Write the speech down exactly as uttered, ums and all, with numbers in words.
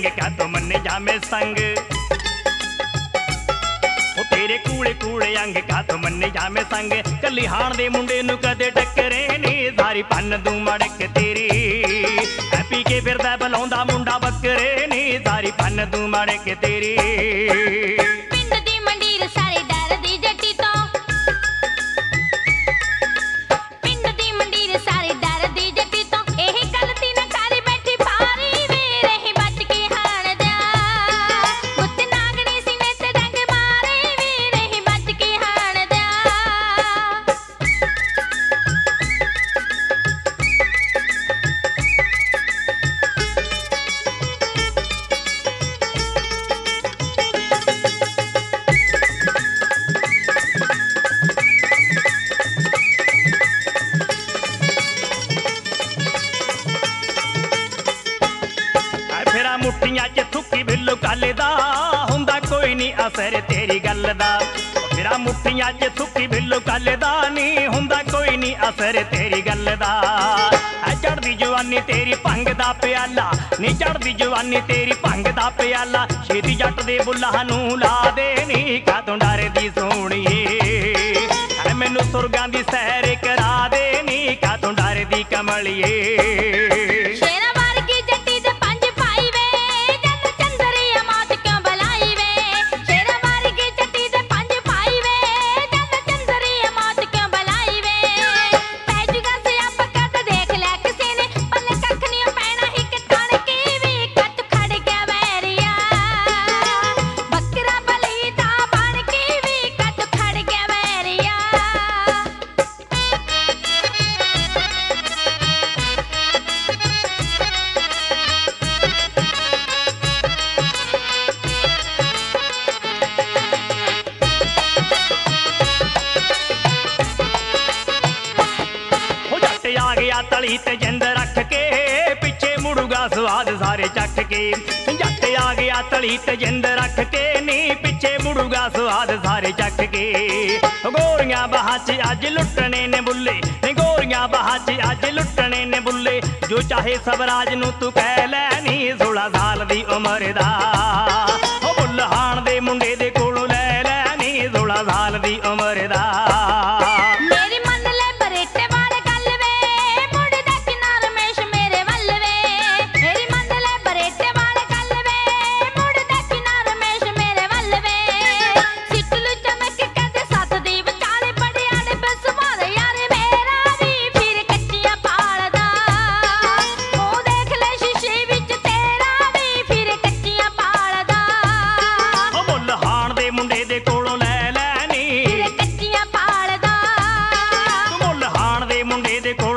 अंग क्या तो मन्ने जामे संग ओ तेरे कूले कूले अंग क्या तो मन्ने जामे संग कली हाण दे मुंडे नू कदे टक्करे नी सारी पन्न दूं मड़क तेरी हैप्पी के फिरदा बलाउंदा मुंडा बकरे नी सारी पन्न दूं मड़क तेरी पिंड दी मंडीर सारे डर दी जट्टी तो पिंड दी मंडीर सारे डर दी जट्टी तो एही गलती न कर बैठी पारी वे रही बच के हाण दा गुੱਤ नागनी सीने ते डंग मारे वे रही बच के हाण दा फिरा मुट्ठियां च थुक्की बिल्लू काले दा हुंदा कोई नहीं असर तेरी गल दा फिरा मुट्ठियां च थुक्की बिल्लू काले दा नहीं हुंदा कोई नहीं असर तेरी गल दा ऐ चढ़दी जवानी तेरी भंग दा प्याला नी चढ़दी जवानी तेरी भंग दा प्याला छेती जट दे बुल्लां नू ला दे नी कातों डरदी सोहणीए ऐ मैनू सुरगां दी सैर करा दे नी कातों डरदी कमलिए शेरा वर्गी जट्टी दे पंज पाई वे जद चंदरिया मौत क्यों बलाई वे शेरा वर्गी जट्टी दे पंज पाई वे जद चंदरिया मौत क्यों बलाई वे पैजुगा से आप कद देख ले किसी ने पल्ले कख नहीं पैना ही कि तण के वी कट खड़ गया वैरिया बकरा बली दा बन के वी कट खड़ गया वैरिया हो जट आ गया तली ते जिंद रख के पिछे मुड़ूगा स्वाद सारे चख के जट आ गया तली ते जिंद रख के नी पिछे मुड़ूगा स्वाद सारे चख के गोरियां बाहां च अज लुटने ने बुल्ले नी गोरियां बाहां च अज लुटने ने बुल्ले जो चाहे सबराज नू तू कह लै नी सोलह साल दी उम्र दा ओ बुल्ल हाण दे मुंडे दे कोलों लै लै नी सोलह साल दी उम्र दा मेरी मन ले बरेटे वाले गल वे मुड़ दा किनार रमेश मेरे वल वे मेरी मन ले बरेटे वाले गल वे मुड़ दा किनार रमेश मेरे वल वे सिटलू चमक कदे सत दी विचाले बड़े आड़े बेसवार यार मेरा भी फिर कच्चियां पालदा ओ देख ले शीशे विच तेरा भी फिर कच्चियां पालदा ओ मुੱਲ ਹਾਣ ਦੇ ਮੁੰਡੇ ਦੇ ਕੋਲੋਂ ਲੈ ਲੈ ਨੀ फिर कच्चियां पालदा ਮੁੱਲ ਹਾਣ ਦੇ ਮੁੰਡੇ ਦੇ ਕੋਲੋਂ